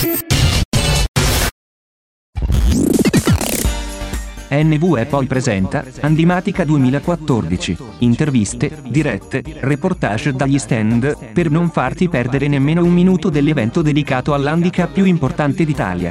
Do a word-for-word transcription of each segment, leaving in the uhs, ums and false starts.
N V E poi presenta Handimatica duemilaquattordici, interviste, dirette, reportage dagli stand, per non farti perdere nemmeno un minuto dell'evento dedicato all'handicap più importante d'Italia.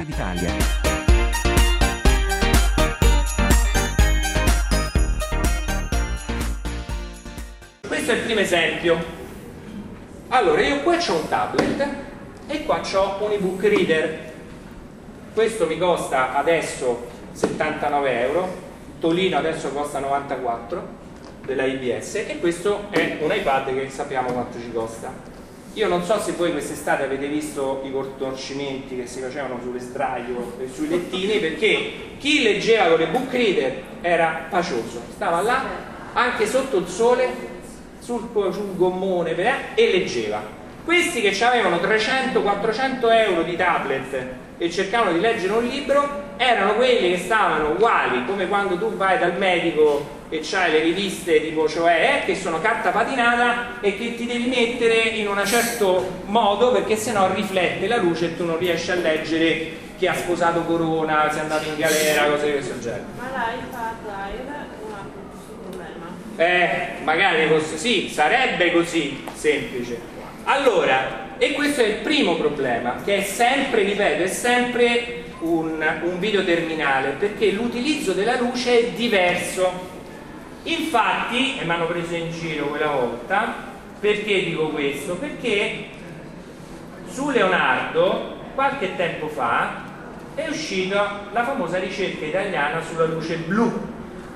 Questo è il primo esempio. Allora, io qua c'ho un tablet e qua c'ho un ebook reader. Questo mi costa adesso settantanove euro, Tolino adesso costa novantaquattro della I B S, e questo è un iPad che sappiamo quanto ci costa. Io non so se voi quest'estate avete visto i contorcimenti che si facevano sulle sdraio e sui lettini, perché chi leggeva con l'ebook reader era pacioso, stava là anche sotto il sole sul, sul gommone e leggeva. Questi che avevano trecento quattrocento euro di tablet e cercavano di leggere un libro erano quelli che stavano uguali come quando tu vai dal medico e c'hai le riviste tipo Cioè, eh, che sono carta patinata e che ti devi mettere in un certo modo perché sennò riflette la luce e tu non riesci a leggere chi ha sposato Corona, si è andato in galera, cose di questo genere. Ma l'iPad Air non ha questo problema? Eh, magari così, sì, sarebbe così semplice. Allora, e questo è il primo problema, che è sempre, ripeto, è sempre un, un videoterminale, perché l'utilizzo della luce è diverso. Infatti, e mi hanno preso in giro quella volta, perché dico questo? Perché su Leonardo, qualche tempo fa, è uscita la famosa ricerca italiana sulla luce blu.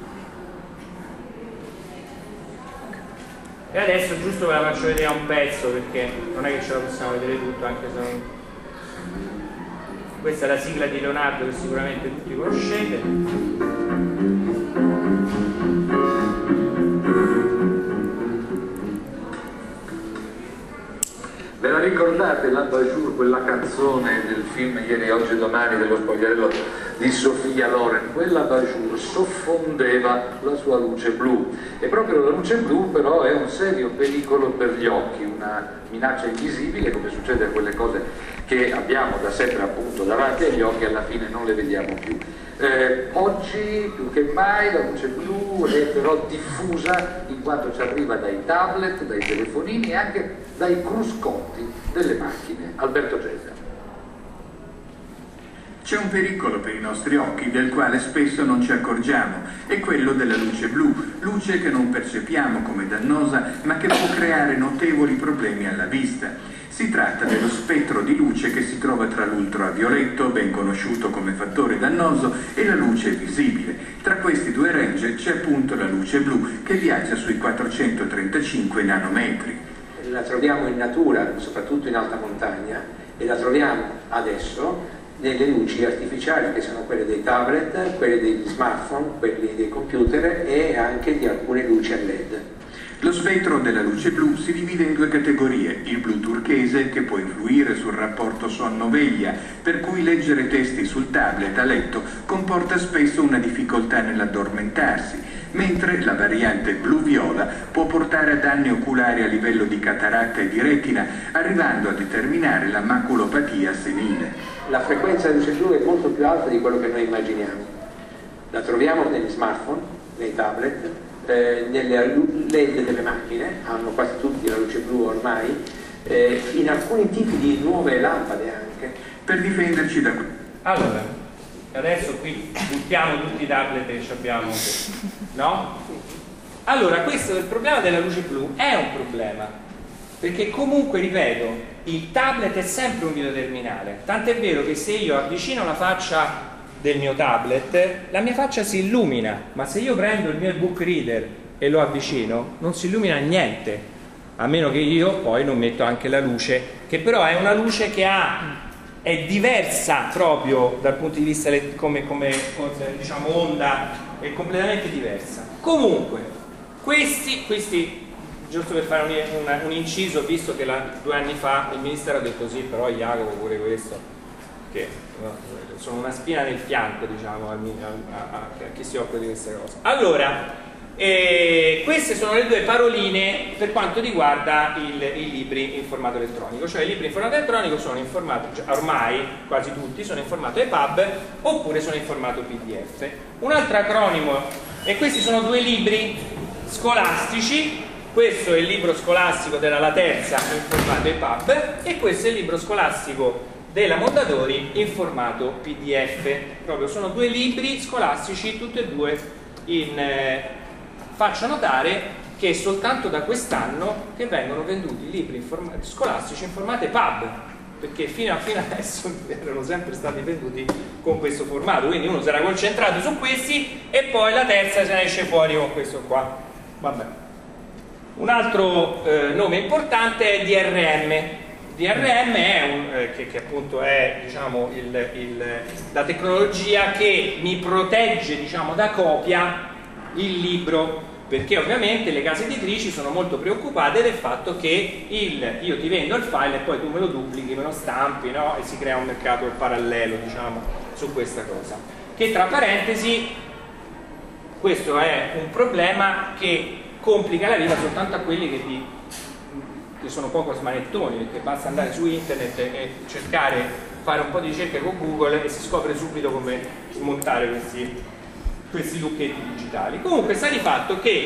E adesso giusto ve la faccio vedere a un pezzo, perché non è che ce la possiamo vedere tutto, anche se non... Questa è la sigla di Leonardo che sicuramente tutti conoscete. Ve la ricordate l'Alba Jour, quella canzone del film Ieri, Oggi e Domani dello spogliarello di Sofia Loren? Quella Jour soffondeva la sua luce blu, e proprio la luce blu però è un serio pericolo per gli occhi, una minaccia invisibile, come succede a quelle cose che abbiamo da sempre appunto davanti agli occhi e alla fine non le vediamo più. Eh, oggi più che mai la luce blu è però diffusa in quanto ci arriva dai tablet, dai telefonini e anche dai cruscotti delle macchine. Alberto Gesa. C'è un pericolo per i nostri occhi del quale spesso non ci accorgiamo, è quello della luce blu, luce che non percepiamo come dannosa ma che può creare notevoli problemi alla vista. Si tratta dello spettro di luce che si trova tra l'ultravioletto, ben conosciuto come fattore dannoso, e la luce visibile. Tra questi due range c'è appunto la luce blu, che viaggia sui quattrocentotrentacinque nanometri. La troviamo in natura, soprattutto in alta montagna, e la troviamo adesso nelle luci artificiali, che sono quelle dei tablet, quelle degli smartphone, quelle dei computer e anche di alcune luci a led. Lo spettro della luce blu si divide in due categorie: il blu turchese, che può influire sul rapporto sonno-veglia, per cui leggere testi sul tablet a letto comporta spesso una difficoltà nell'addormentarsi, mentre la variante blu-viola può portare a danni oculari a livello di cataratta e di retina, arrivando a determinare la maculopatia senile. La frequenza di luce blu è molto più alta di quello che noi immaginiamo. La troviamo negli smartphone, nei tablet, eh, nelle L E D delle macchine, hanno quasi tutti la luce blu ormai, eh, in alcuni tipi di nuove lampade anche. Per difenderci da... Allora, adesso qui buttiamo tutti i tablet che abbiamo, no? Allora, questo del problema della luce blu è un problema, perché comunque, ripeto, il tablet è sempre un videoterminale, tant'è vero che se io avvicino la faccia del mio tablet, la mia faccia si illumina, ma se io prendo il mio ebook reader e lo avvicino, non si illumina niente, a meno che io poi non metto anche la luce, che però è una luce che ha, è diversa proprio dal punto di vista come, come diciamo onda, è completamente diversa. Comunque, questi, questi giusto per fare un, un, un inciso, visto che la, due anni fa il ministero ha detto sì, però Jacopo pure questo, che no, sono una spina nel fianco, diciamo, a, a, a, a chi si occupa di queste cose. Allora, E queste sono le due paroline per quanto riguarda il, i libri in formato elettronico, cioè i libri in formato elettronico sono in formato, cioè ormai quasi tutti sono in formato E P U B oppure sono in formato P D F. Un altro acronimo, e questi sono due libri scolastici, questo è il libro scolastico della La Terza in formato E P U B e questo è il libro scolastico della Mondadori in formato P D F. Proprio sono due libri scolastici, tutti e due in... Eh, faccio notare che è soltanto da quest'anno che vengono venduti libri in scolastici in formato E P U B, perché fino a fino adesso erano sempre stati venduti con questo formato, quindi uno si era concentrato su questi e poi La Terza se ne esce fuori con questo qua. Vabbè. Un altro eh, nome importante è D R M. D R M è un, eh, che, che appunto è, diciamo, il, il, la tecnologia che mi protegge, diciamo, da copia il libro, perché ovviamente le case editrici sono molto preoccupate del fatto che il, io ti vendo il file e poi tu me lo duplichi, me lo stampi, no? E si crea un mercato parallelo, diciamo, su questa cosa, che tra parentesi questo è un problema che complica la vita soltanto a quelli che, ti, che sono poco smanettoni, perché basta andare su internet e cercare, fare un po' di ricerche con Google e si scopre subito come smontare questi questi lucchetti digitali. Comunque sta di fatto che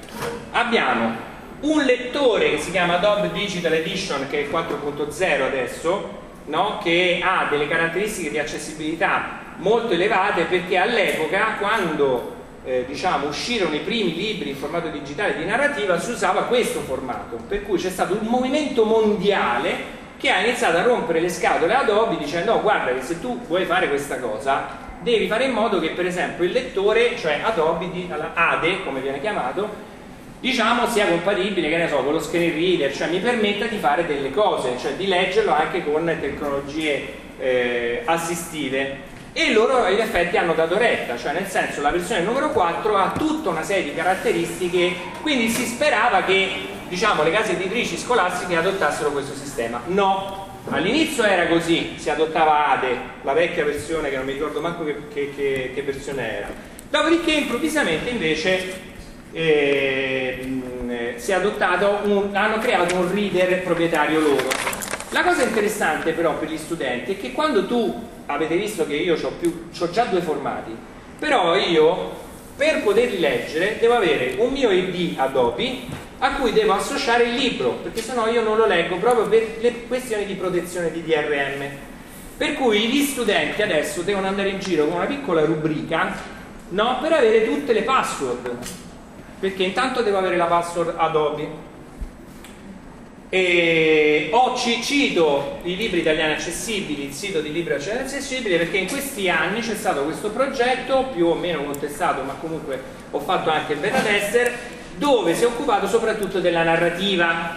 abbiamo un lettore che si chiama Adobe Digital Edition, che è quattro punto zero adesso, no? Che ha delle caratteristiche di accessibilità molto elevate, perché all'epoca, quando eh, diciamo, uscirono i primi libri in formato digitale di narrativa, si usava questo formato, per cui c'è stato un movimento mondiale che ha iniziato a rompere le scatole a Adobe dicendo: no, guarda che se tu vuoi fare questa cosa devi fare in modo che per esempio il lettore, cioè Adobe, A D E come viene chiamato, diciamo sia compatibile, che ne so, con lo screen reader, cioè mi permetta di fare delle cose, cioè di leggerlo anche con tecnologie eh, assistive. E loro in effetti hanno dato retta, cioè nel senso la versione numero quattro ha tutta una serie di caratteristiche, quindi si sperava che, diciamo, le case editrici scolastiche adottassero questo sistema. No. All'inizio era così, si adottava A D E, la vecchia versione che non mi ricordo manco che, che, che, che versione era. Dopodiché improvvisamente invece eh, si è adottato un, hanno creato un reader proprietario loro. La cosa interessante però per gli studenti è che quando tu, avete visto che io ho già due formati, però io per poterli leggere devo avere un mio I D Adobe a cui devo associare il libro, perché sennò io non lo leggo, proprio per le questioni di protezione di D R M. Per cui gli studenti adesso devono andare in giro con una piccola rubrica, no, per avere tutte le password, perché intanto devo avere la password Adobe. E ho cito i libri italiani accessibili, il sito di libri italiani accessibili, perché in questi anni c'è stato questo progetto più o meno contestato, ma comunque ho fatto anche il beta tester, dove si è occupato soprattutto della narrativa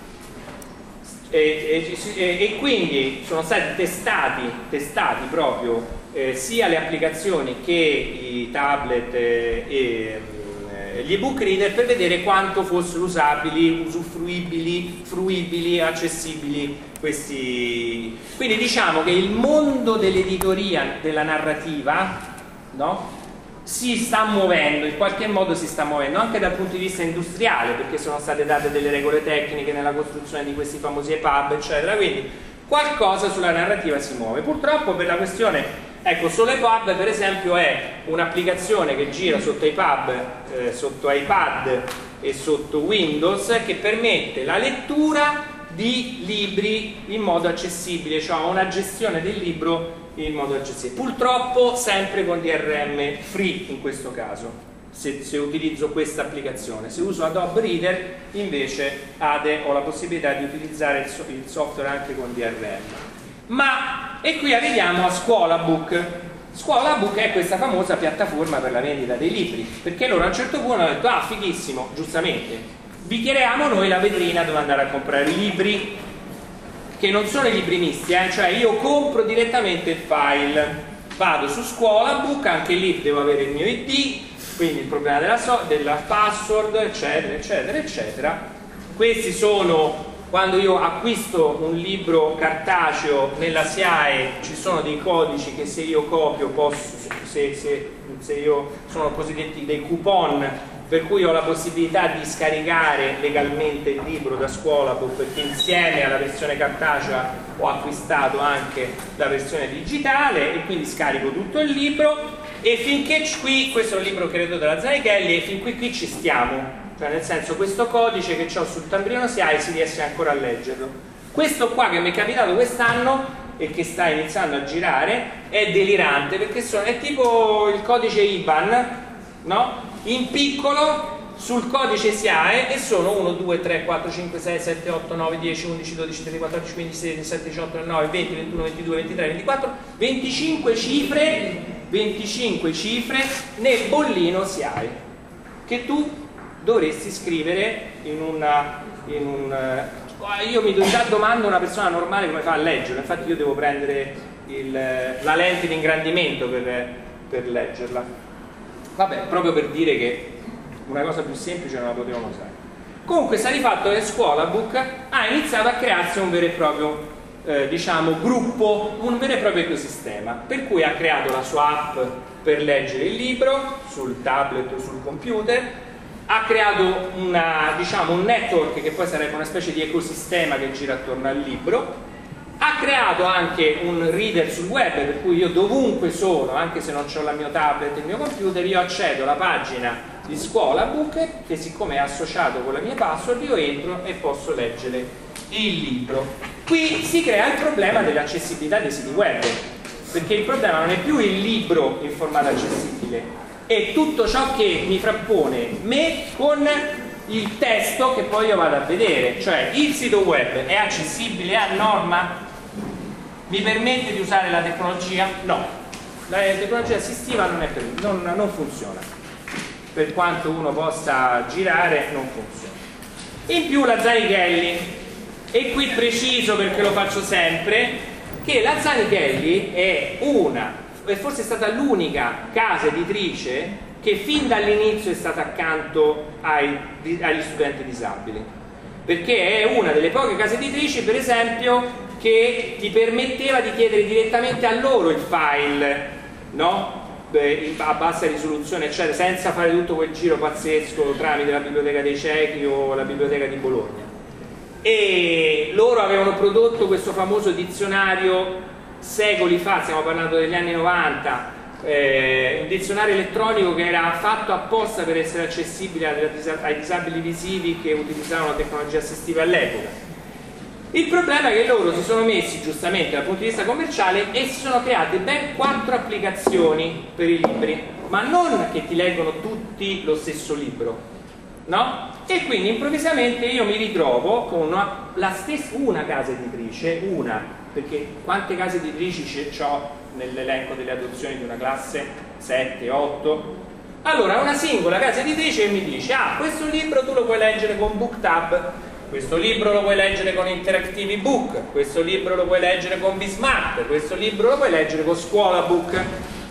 e, e, e quindi sono stati testati, testati proprio eh, sia le applicazioni che i tablet eh, e eh, gli ebook reader, per vedere quanto fossero usabili, usufruibili, fruibili, accessibili questi. Quindi diciamo che il mondo dell'editoria della narrativa, no? Si sta muovendo, in qualche modo si sta muovendo anche dal punto di vista industriale, perché sono state date delle regole tecniche nella costruzione di questi famosi E P U B, eccetera, quindi qualcosa sulla narrativa si muove. Purtroppo per la questione, ecco, solo E P U B per esempio è un'applicazione che gira sotto E P U B, eh, sotto iPad e sotto Windows, che permette la lettura di libri in modo accessibile, cioè una gestione del libro in modo accessibile. Purtroppo sempre con D R M free in questo caso, se, se utilizzo questa applicazione. Se uso Adobe Reader invece A D E ho la possibilità di utilizzare il, so, il software anche con D R M. Ma, e qui arriviamo a Scuolabook. Scuolabook è questa famosa piattaforma per la vendita dei libri, perché loro a un certo punto hanno detto: ah, fighissimo, giustamente, vi creiamo noi la vetrina dove andare a comprare i libri, che non sono i libri misti, eh? Cioè io compro direttamente il file, vado su Scuolabook, anche lì devo avere il mio I D, quindi il problema della, so della password, eccetera, eccetera, eccetera. Questi sono, quando io acquisto un libro cartaceo nella S I A E, ci sono dei codici che se io copio posso, se, se, se io sono cosiddetti dei coupon, per cui ho la possibilità di scaricare legalmente il libro da Scuolabook, perché insieme alla versione cartacea ho acquistato anche la versione digitale e quindi scarico tutto il libro. E finché qui, questo è un libro credo della Zanichelli, e fin qui qui ci stiamo, cioè nel senso questo codice che ho sul Tambrino S I A E si riesce ancora a leggerlo. Questo qua che mi è capitato quest'anno e che sta iniziando a girare è delirante, perché sono, è tipo il codice I B A N, no? In piccolo sul codice S I A E, e sono uno, due, tre, quattro, cinque, sei, sette, otto, nove, dieci, undici, dodici, tredici, quattordici, quindici, sedici, diciassette, diciotto, diciannove, venti, ventuno, ventidue, ventitré, ventiquattro, venticinque cifre, venticinque cifre nel bollino S I A E che tu dovresti scrivere in una... In un, io mi già domando una persona normale come fa a leggerlo, infatti io devo prendere il, la lente di ingrandimento per, per leggerla. Vabbè, proprio per dire che una cosa più semplice non la potevamo usare. Comunque sta di fatto che Scuolabook ha iniziato a crearsi un vero e proprio eh, diciamo gruppo, un vero e proprio ecosistema, per cui ha creato la sua app per leggere il libro sul tablet o sul computer, ha creato una, diciamo, un network che poi sarebbe una specie di ecosistema che gira attorno al libro, ha creato anche un reader sul web, per cui io dovunque sono, anche se non ho il mio tablet e il mio computer, io accedo alla pagina di Scuolabook, che siccome è associato con le mie password io entro e posso leggere il libro. Qui si crea il problema dell'accessibilità dei siti web, perché il problema non è più il libro in formato accessibile, è tutto ciò che mi frappone me con il testo che poi io vado a vedere. Cioè il sito web è accessibile a norma? Mi permette di usare la tecnologia? No, la tecnologia assistiva non, è per, non, non funziona, per quanto uno possa girare non funziona. In più la Zanichelli, e qui preciso perché lo faccio sempre, che la Zanichelli è una, è forse stata l'unica casa editrice che fin dall'inizio è stata accanto ai, agli studenti disabili, perché è una delle poche case editrici, per esempio, che ti permetteva di chiedere direttamente a loro il file, no? Beh, a bassa risoluzione, eccetera, senza fare tutto quel giro pazzesco tramite la biblioteca dei ciechi o la biblioteca di Bologna. E loro avevano prodotto questo famoso dizionario secoli fa, stiamo parlando degli anni novanta, eh, un dizionario elettronico che era fatto apposta per essere accessibile ai disabili visivi che utilizzavano tecnologie assistive all'epoca. Il problema è che loro si sono messi giustamente dal punto di vista commerciale e si sono create ben quattro applicazioni per i libri, ma non che ti leggono tutti lo stesso libro, no? E quindi improvvisamente io mi ritrovo con una, la stessa, una casa editrice, una, perché quante case editrici ho nell'elenco delle adozioni di una classe? sette, otto. Allora una singola casa editrice mi dice: ah, questo libro tu lo puoi leggere con BookTab, questo libro lo puoi leggere con Interactive Book, questo libro lo puoi leggere con Bismart, questo libro lo puoi leggere con Scuolabook.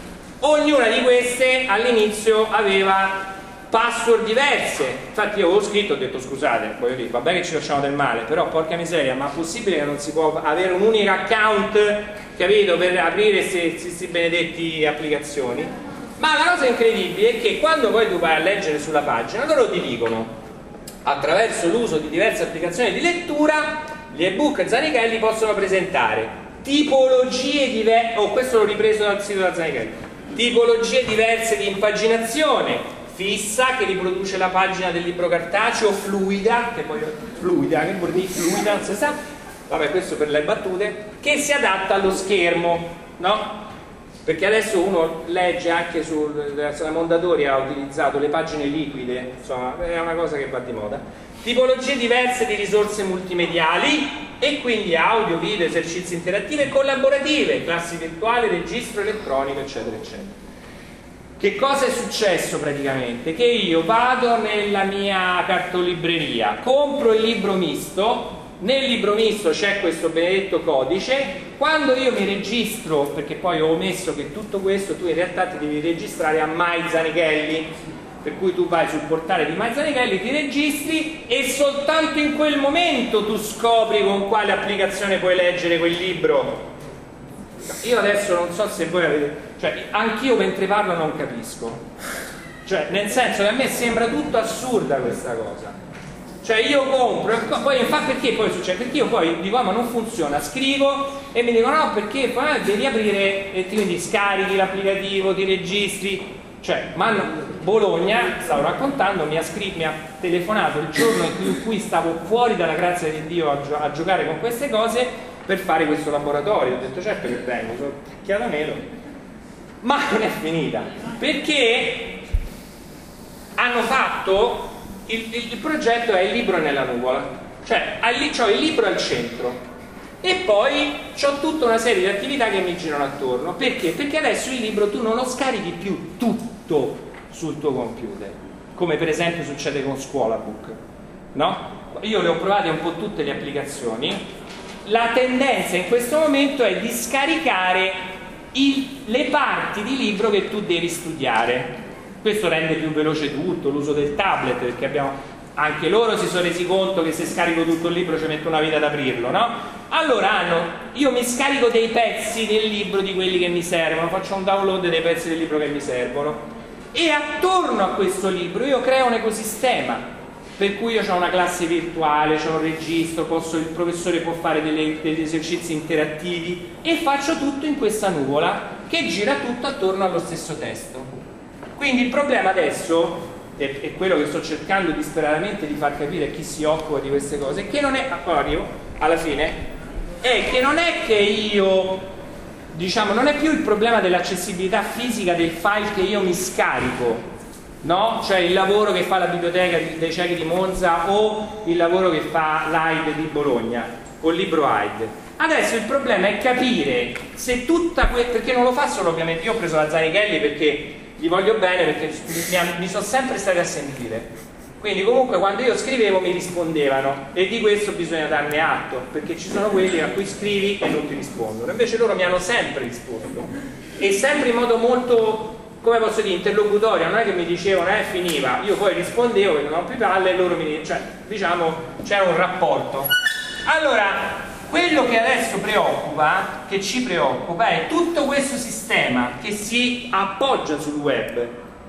Ognuna di queste all'inizio aveva password diverse, infatti io avevo scritto, ho detto scusate, voglio dire, vabbè che ci facciamo del male, però porca miseria, ma è possibile che non si può avere un unico account, capito, per aprire queste benedetti applicazioni? Ma la cosa incredibile è che quando poi tu vai a leggere sulla pagina, loro ti dicono: attraverso l'uso di diverse applicazioni di lettura, gli ebook Zanichelli possono presentare tipologie diverse, oh, questo l'ho ripreso dal sito della Zanichelli, tipologie diverse di impaginazione, fissa che riproduce la pagina del libro cartaceo, fluida, che poi fluida, che vuol dire fluida, non si sa, vabbè, questo per le battute, che si adatta allo schermo, no? Perché adesso uno legge anche sulla Mondadori, ha utilizzato le pagine liquide, insomma è una cosa che va di moda. Tipologie diverse di risorse multimediali e quindi audio, video, esercizi interattivi e collaborative, classi virtuali, registro elettronico, eccetera, eccetera. Che cosa è successo praticamente? Che io vado nella mia cartolibreria, compro il libro misto, nel libro misto c'è questo benedetto codice, quando io mi registro, perché poi ho omesso che tutto questo tu in realtà ti devi registrare a My Zanichelli, per cui tu vai sul portale di My Zanichelli, ti registri e soltanto in quel momento tu scopri con quale applicazione puoi leggere quel libro. Io adesso non so se voi avete, cioè anch'io mentre parlo non capisco, Cioè, nel senso che a me sembra tutto assurda questa cosa. Cioè io compro, poi infatti perché poi succede? Perché io poi dico, ah, ma non funziona, scrivo e mi dicono no, perché poi devi aprire e quindi scarichi l'applicativo, ti registri. Cioè, ma Bologna, stavo raccontando, mi ha, scritto, mi ha telefonato il giorno in cui stavo fuori dalla grazia di Dio a, gio a giocare con queste cose per fare questo laboratorio. Ho detto certo che vengo, sono picchiata meno, ma non è finita, perché hanno fatto il, il, il progetto è il libro nella nuvola, cioè ho il libro al centro e poi ho tutta una serie di attività che mi girano attorno. Perché? Perché adesso il libro tu non lo scarichi più tutto sul tuo computer, come per esempio succede con Scolabook, no? Io le ho provate un po' tutte le applicazioni. La tendenza in questo momento è di scaricare il, le parti di libro che tu devi studiare. Questo rende più veloce tutto, l'uso del tablet, perché abbiamo, anche loro si sono resi conto che se scarico tutto il libro ci metto una vita ad aprirlo, no? Allora hanno, io mi scarico dei pezzi del libro di quelli che mi servono, faccio un download dei pezzi del libro che mi servono e attorno a questo libro io creo un ecosistema, per cui io ho una classe virtuale, ho un registro, posso, il professore può fare delle, degli esercizi interattivi e faccio tutto in questa nuvola che gira tutto attorno allo stesso testo. Quindi il problema adesso, e quello che sto cercando disperatamente di far capire a chi si occupa di queste cose, che non è, arrivo alla fine, è che non è che io, diciamo, non è più il problema dell'accessibilità fisica del file che io mi scarico, no? Cioè il lavoro che fa la biblioteca dei ciechi di Monza o il lavoro che fa l'A I D di Bologna o il libro A I D. Adesso il problema è capire se tutta questa, perché non lo fa solo ovviamente, io ho preso la Zanichelli perché gli voglio bene, perché mi, mi sono sempre stati a sentire, quindi comunque quando io scrivevo mi rispondevano e di questo bisogna darne atto, perché ci sono quelli a cui scrivi e non ti rispondono, invece loro mi hanno sempre risposto e sempre in modo molto, come posso dire, interlocutorio, non è che mi dicevano eh finiva, io poi rispondevo che non ho più palle e loro mi, cioè diciamo c'era un rapporto. Allora quello che adesso preoccupa, che ci preoccupa, è tutto questo sistema che si appoggia sul web.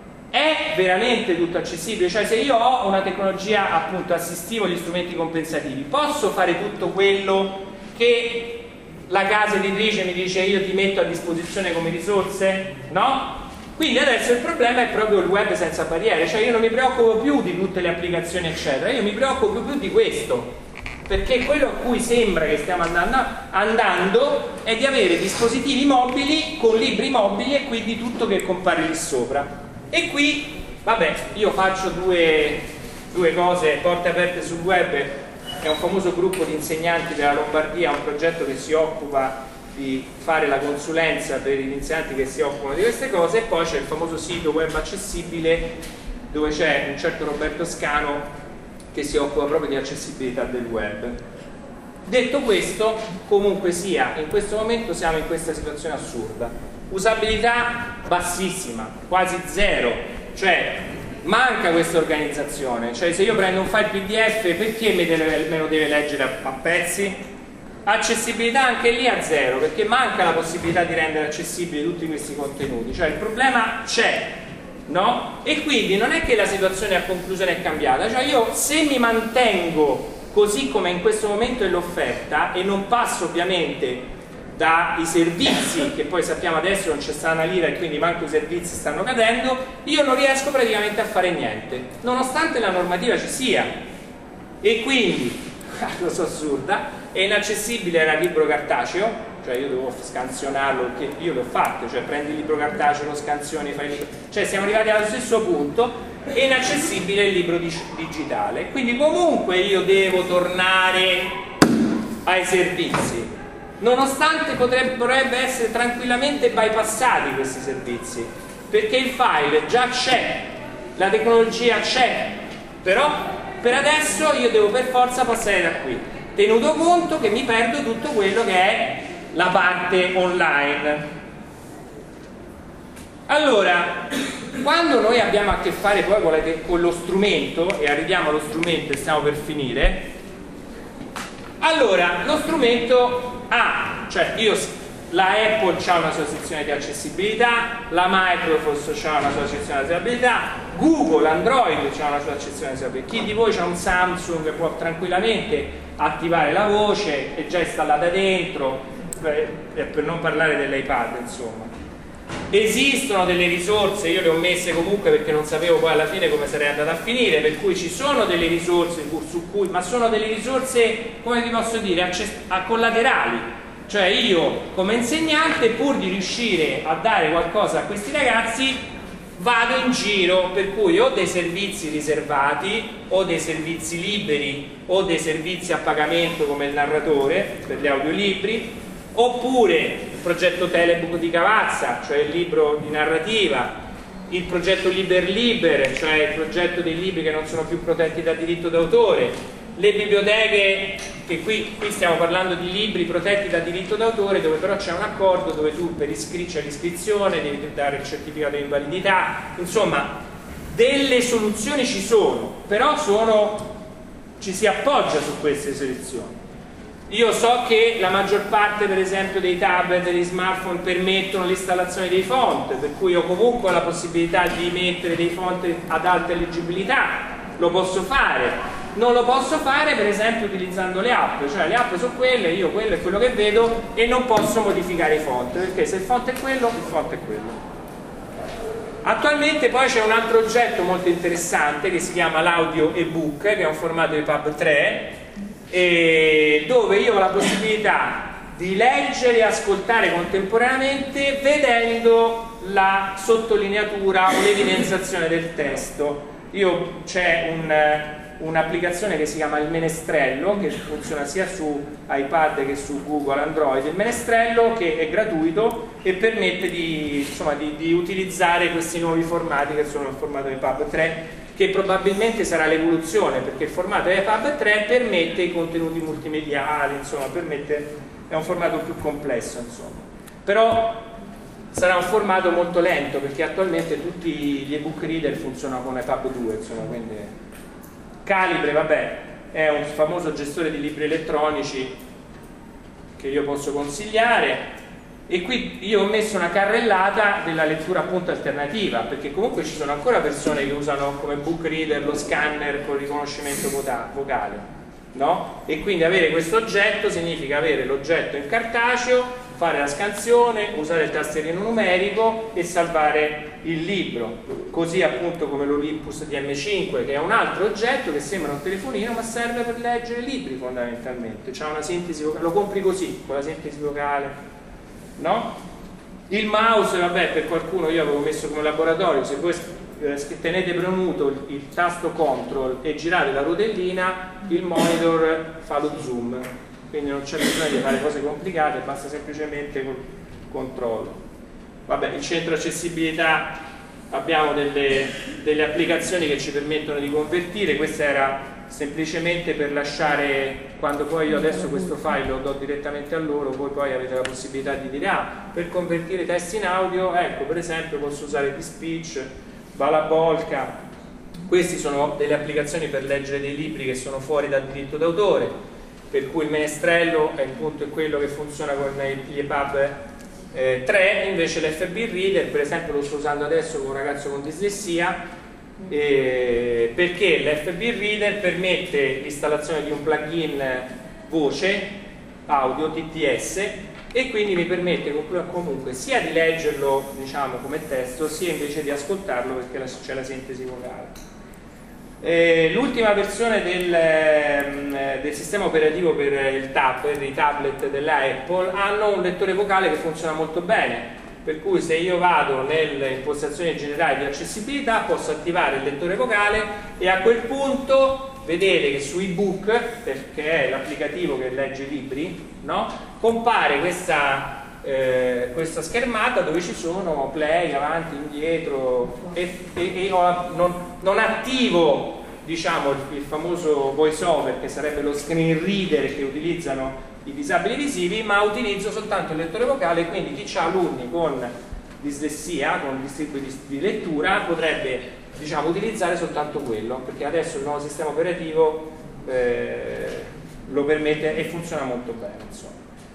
È veramente tutto accessibile? Cioè se io ho una tecnologia appunto assistiva, gli strumenti compensativi, posso fare tutto quello che la casa editrice mi dice io ti metto a disposizione come risorse? No? Quindi adesso il problema è proprio il web senza barriere, cioè io non mi preoccupo più di tutte le applicazioni eccetera, io mi preoccupo più di questo. Perché quello a cui sembra che stiamo andando, andando è di avere dispositivi mobili con libri mobili e quindi tutto che compare lì sopra. E qui, vabbè, io faccio due, due cose, Porte Aperte sul Web, che è un famoso gruppo di insegnanti della Lombardia, un progetto che si occupa di fare la consulenza per gli insegnanti che si occupano di queste cose, e poi c'è il famoso sito Web Accessibile dove c'è un certo Roberto Scano che si occupa proprio di accessibilità del web. Detto questo, comunque sia, in questo momento siamo in questa situazione assurda. Usabilità bassissima, quasi zero, cioè manca questa organizzazione, cioè se io prendo un file P D F perché me, deve, me lo deve leggere a, a pezzi? Accessibilità anche lì a zero, perché manca la possibilità di rendere accessibili tutti questi contenuti, cioè il problema c'è. No? E quindi non è che la situazione a conclusione è cambiata, cioè io se mi mantengo così come in questo momento è l'offerta e non passo ovviamente dai servizi, che poi sappiamo adesso non c'è sta una lira e quindi manco i servizi stanno cadendo, io non riesco praticamente a fare niente, nonostante la normativa ci sia. E quindi, cosa assurda, è inaccessibile era il libro cartaceo, cioè io devo scansionarlo, perché io l'ho fatto, cioè prendi il libro cartaceo, lo scansioni, fai il libro, cioè siamo arrivati allo stesso punto, è inaccessibile il libro digitale, quindi comunque io devo tornare ai servizi, nonostante potrebbe, potrebbe essere tranquillamente bypassati questi servizi, perché il file già c'è, la tecnologia c'è, però per adesso io devo per forza passare da qui, tenuto conto che mi perdo tutto quello che è la parte online. Allora, quando noi abbiamo a che fare poi con lo strumento, e arriviamo allo strumento e stiamo per finire, allora lo strumento ha, cioè io la Apple ha una sua sezione di accessibilità, la Microsoft ha una sua sezione di accessibilità, Google, Android ha una sua sezione di accessibilità. Chi di voi ha un Samsung può tranquillamente attivare la voce, è già installata dentro, per non parlare dell'iPad, insomma. Esistono delle risorse, io le ho messe comunque perché non sapevo poi alla fine come sarei andata a finire, per cui ci sono delle risorse su cui, ma sono delle risorse, come vi posso dire, a collaterali. Cioè io come insegnante, pur di riuscire a dare qualcosa a questi ragazzi, vado in giro, per cui ho dei servizi riservati, o dei servizi liberi, o dei servizi a pagamento come il narratore per gli audiolibri, oppure il progetto Telebook di Cavazza, cioè il libro di narrativa, il progetto Liber Liber, cioè il progetto dei libri che non sono più protetti da diritto d'autore, le biblioteche, che qui, qui stiamo parlando di libri protetti da diritto d'autore, dove però c'è un accordo dove tu per iscriverci l'iscrizione devi dare il certificato di invalidità, insomma delle soluzioni ci sono, però sono, ci si appoggia su queste soluzioni. Io so che la maggior parte per esempio dei tablet e degli smartphone permettono l'installazione dei font, per cui ho comunque la possibilità di mettere dei font ad alta leggibilità, lo posso fare. Non lo posso fare per esempio utilizzando le app, cioè le app sono quelle, io quello è quello che vedo e non posso modificare i font, perché se il font è quello, il font è quello. Attualmente poi c'è un altro oggetto molto interessante che si chiama l'audio ebook, che è un formato E P U B tre, e dove io ho la possibilità di leggere e ascoltare contemporaneamente vedendo la sottolineatura o l'evidenziazione del testo. Io c'è un un'applicazione che si chiama il Menestrello, che funziona sia su iPad che su Google Android. Il Menestrello che è gratuito e permette di, insomma, di, di utilizzare questi nuovi formati che sono il formato E P U B tre, che probabilmente sarà l'evoluzione, perché il formato E P U B tre permette i contenuti multimediali, insomma, permette, è un formato più complesso, insomma. Però sarà un formato molto lento, perché attualmente tutti gli ebook reader funzionano con E P U B due, insomma, quindi Calibre, vabbè, è un famoso gestore di libri elettronici che io posso consigliare, e qui io ho messo una carrellata della lettura appunto alternativa, perché comunque ci sono ancora persone che usano come book reader lo scanner con riconoscimento vocale, no? E quindi avere questo oggetto significa avere l'oggetto in cartaceo, fare la scansione, usare il tastierino numerico e salvare il libro, così appunto come l'Olympus D M cinque, che è un altro oggetto che sembra un telefonino ma serve per leggere libri fondamentalmente, c'ha una sintesi vocale, lo compri così, con la sintesi vocale, no? Il mouse, vabbè, per qualcuno io avevo messo come laboratorio, se voi tenete premuto il, il tasto control e girate la rotellina, il monitor fa lo zoom, quindi non c'è bisogno di fare cose complicate, basta semplicemente col controllo. Vabbè, il centro accessibilità, abbiamo delle, delle applicazioni che ci permettono di convertire, questa era semplicemente per lasciare, quando poi io adesso questo file lo do direttamente a loro, voi poi avete la possibilità di dire, ah, per convertire testi in audio, ecco, per esempio posso usare DSpeech, Balabolka. Queste sono delle applicazioni per leggere dei libri che sono fuori dal diritto d'autore, per cui il Menestrello è appunto quello che funziona con gli E P U B eh, tre, invece l'F B Reader per esempio lo sto usando adesso con un ragazzo con dislessia, eh, perché l'F B Reader permette l'installazione di un plugin voce audio T T S e quindi mi permette comunque sia di leggerlo, diciamo, come testo, sia invece di ascoltarlo perché c'è la sintesi vocale. Eh, l'ultima versione del, eh, del sistema operativo per il tab, per i tablet della Apple, hanno un lettore vocale che funziona molto bene, per cui se io vado nelle impostazioni generali di accessibilità posso attivare il lettore vocale e a quel punto vedete che su ebook, perché è l'applicativo che legge i libri, no? Compare questa Eh, questa schermata dove ci sono play, avanti, indietro e, e, e ho, non, non attivo, diciamo, il, il famoso voice over che sarebbe lo screen reader che utilizzano i disabili visivi, ma utilizzo soltanto il lettore vocale, quindi chi ha alunni con dislessia, con disturbi di, di lettura potrebbe, diciamo, utilizzare soltanto quello, perché adesso il nuovo sistema operativo eh, lo permette e funziona molto bene, insomma.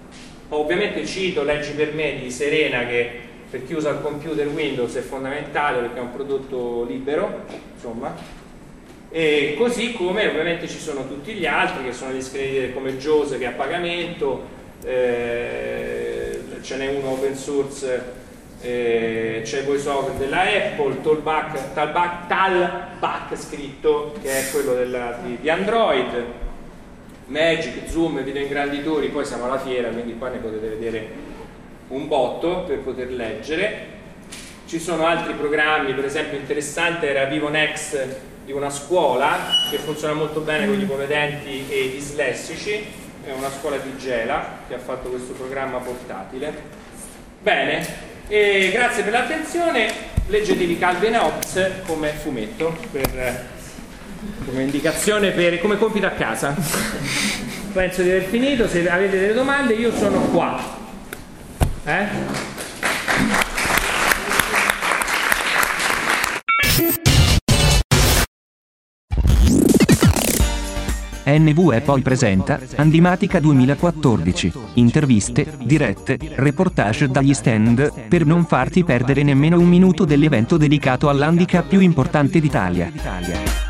Ovviamente cito Leggi per me di Serena, che per chi usa il computer Windows è fondamentale perché è un prodotto libero, insomma. E così come ovviamente ci sono tutti gli altri che sono gli schede come Jaws, che è a pagamento, eh, ce n'è uno open source, eh, c'è VoiceOver della Apple, Talkback, Talkback, Talkback scritto, che è quello della, di, di Android, Magic, Zoom, video ingranditori. Poi siamo alla fiera, quindi qua ne potete vedere un botto per poter leggere. Ci sono altri programmi, per esempio interessante era VivoNext di una scuola che funziona molto bene con gli ipovedenti e i dislessici, è una scuola di Gela che ha fatto questo programma portatile. Bene, e grazie per l'attenzione, leggetevi Calvin e Hobbes come fumetto, per, come indicazione, per, come compito a casa. Penso di aver finito, se avete delle domande io sono qua. Eh? N V E poi presenta Handimatica duemilaquattordici, interviste, dirette, reportage dagli stand, per non farti perdere nemmeno un minuto dell'evento dedicato all'handicap più importante d'Italia.